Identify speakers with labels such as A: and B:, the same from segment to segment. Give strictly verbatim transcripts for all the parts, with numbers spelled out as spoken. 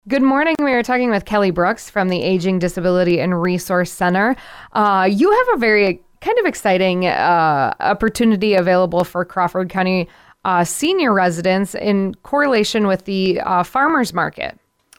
A: Good morning. We are talking with Kelly Brooks from the Aging, Disability, and Resource Center. Uh, you have a very kind of exciting uh, opportunity available for Crawford County uh, senior residents in correlation with the uh, farmers market.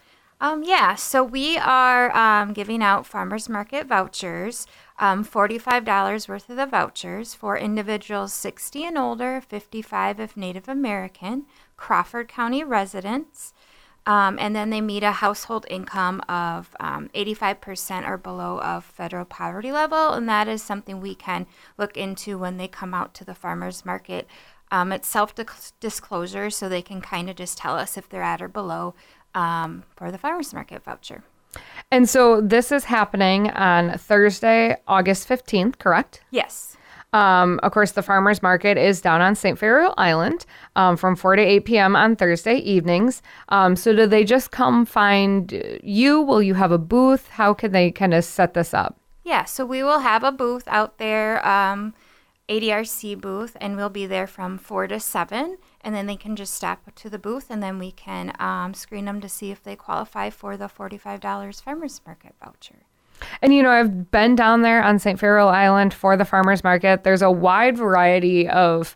B: Um, yeah, so we are um, giving out farmers market vouchers, um, forty-five dollars worth of the vouchers for individuals sixty and older, fifty-five if Native American, Crawford County residents. Um, and then they meet a household income of um, eighty-five percent or below of federal poverty level, and that is something we can look into when they come out to the farmers market. Um, it's self-disclosure, so they can kind of just tell us if they're at or below um, for the farmers market voucher.
A: And so this is happening on Thursday, August fifteenth, correct?
B: Yes.
A: Um, of course, the farmers market is down on Saint Farewell Island um, from four to eight p.m. on Thursday evenings. Um, so do they just come find you? Will you have a booth? How can they kind of set this up?
B: Yeah, so we will have a booth out there, um, A D R C booth, and we'll be there from four to seven. And then they can just stop to the booth, and then we can um, screen them to see if they qualify for the forty-five dollars farmers market voucher.
A: And, you know, I've been down there on Saint Farewell Island for the farmers market. There's a wide variety of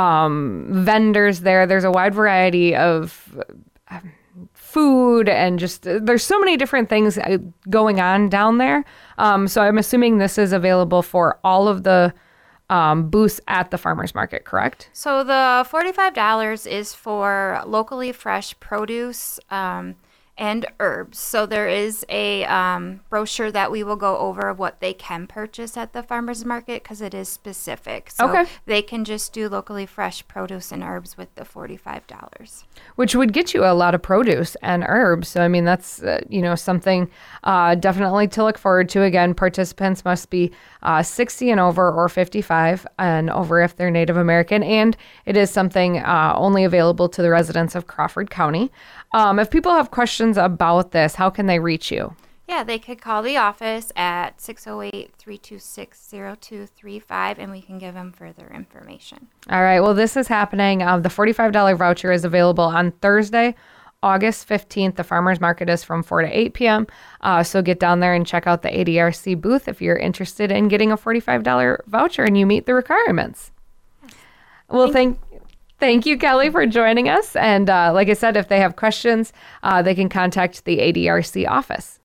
A: um, vendors there. There's a wide variety of uh, food and just there's so many different things going on down there. Um, so I'm assuming this is available for all of the um, booths at the farmers market, correct?
B: So the forty-five dollars is for locally fresh produce, um, and herbs. So there is a um, brochure that we will go over what they can purchase at the farmers market because it is specific. So
A: okay.
B: They can just do locally fresh produce and herbs with the forty-five dollars.
A: Which would get you a lot of produce and herbs. So, I mean, that's, uh, you know, something uh, definitely to look forward to. Again, participants must be uh, sixty and over or fifty-five and over if they're Native American. And it is something uh, only available to the residents of Crawford County. Um, if people have questions about this, how can they reach you?
B: Yeah, they could call the office at six oh eight, three two six, oh two three five, and we can give them further information.
A: All right. Well, this is happening. Uh, the forty-five dollars voucher is available on Thursday, August fifteenth. The farmers market is from four to eight p.m. Uh, so get down there and check out the A D R C booth if you're interested in getting a forty-five dollars voucher and you meet the requirements. Yes. Well, thank you. Thank you, Kelly, for joining us. And uh, like I said, if they have questions, uh, they can contact the A D R C office.